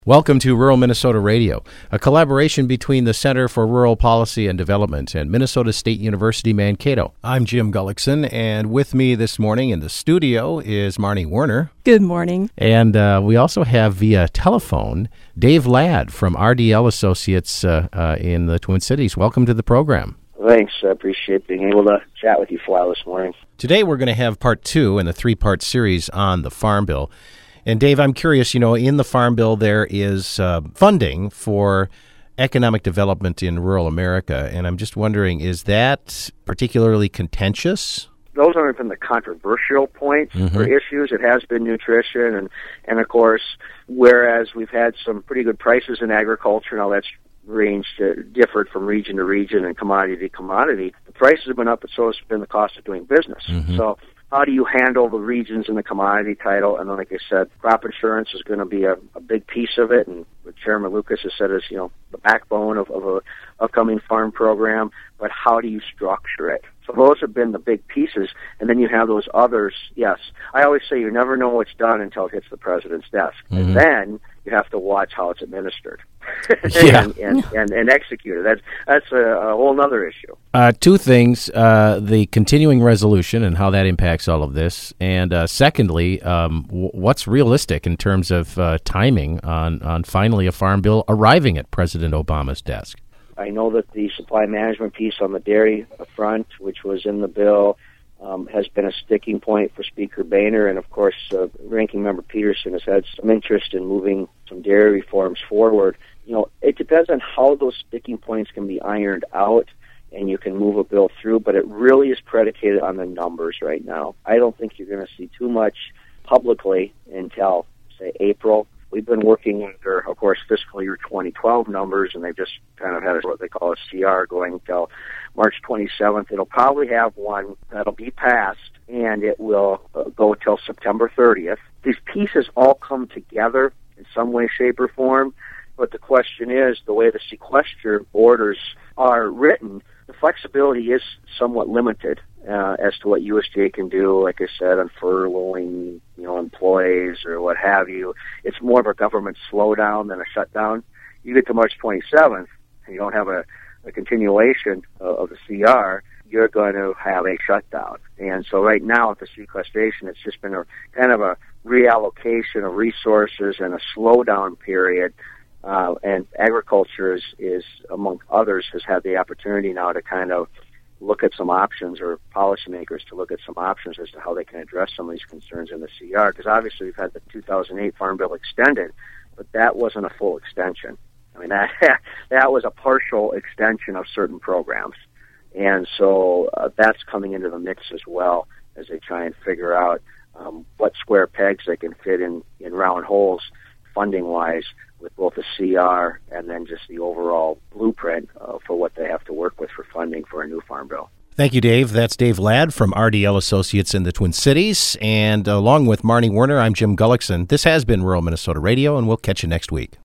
Welcome to Rural Minnesota Radio, a collaboration between the Center for Rural Policy and Development and Minnesota State University Mankato. I'm Jim Gullickson, and with me this morning in the studio is Marnie Werner. Good morning. And we also have via telephone Dave Ladd from RDL Associates in the Twin Cities. Welcome to the program. Thanks. I appreciate being able to chat with you for a while this morning. Today we're going to have part two in a three-part series on the Farm Bill. And Dave, I'm curious, in the Farm Bill there is funding for economic development in rural America, and I'm just wondering, is that particularly contentious? Those aren't been the controversial points or issues. It has been nutrition, and of course, whereas we've had some pretty good prices in agriculture, now that's differed from region to region and commodity to commodity, the prices have been up, but so has been the cost of doing business. So how do you handle the regions in the commodity title? And then, like I said, crop insurance is going to be a big piece of it, and what Chairman Lucas has said is, the backbone of a upcoming farm program, but how do you structure it? So those have been the big pieces, and then you have those others. Yes, I always say you never know what's done until it hits the president's desk, and then you have to watch how it's administered and executed. That's a whole other issue. Two things, the continuing resolution and how that impacts all of this, and secondly, what's realistic in terms of timing on finally a farm bill arriving at President Obama's desk? I know that the supply management piece on the dairy front, which was in the bill, has been a sticking point for Speaker Boehner, and of course, Ranking Member Peterson has had some interest in moving some dairy reforms forward. It depends on how those sticking points can be ironed out, and you can move a bill through, but it really is predicated on the numbers right now. I don't think you're going to see too much publicly until, say, April. We've been working under, of course, fiscal year 2012 numbers, and they've just kind of had what they call a CR going until March 27th. It'll probably have one that'll be passed, and it will go till September 30th. These pieces all come together in some way, shape, or form, but the question is, the way the sequester orders are written, the flexibility is somewhat limited as to what USDA can do, like I said, on furloughing, employees or what have you. It's more of a government slowdown than a shutdown. You get to March 27th, and you don't have a continuation of the CR, you're going to have a shutdown. And so right now with the sequestration, it's just been a kind of a reallocation of resources and a slowdown period. And agriculture is, among others, has had the opportunity now to kind of look at some options, or policymakers to look at some options as to how they can address some of these concerns in the CR. Because obviously we've had the 2008 Farm Bill extended, but that wasn't a full extension. I mean, that was a partial extension of certain programs. And so that's coming into the mix as well as they try and figure out what square pegs they can fit in round holes funding-wise with both the CR and then just the overall blueprint for what they have to work with for funding for a new farm bill. Thank you, Dave. That's Dave Ladd from RDL Associates in the Twin Cities. And along with Marnie Werner, I'm Jim Gullickson. This has been Rural Minnesota Radio, and we'll catch you next week.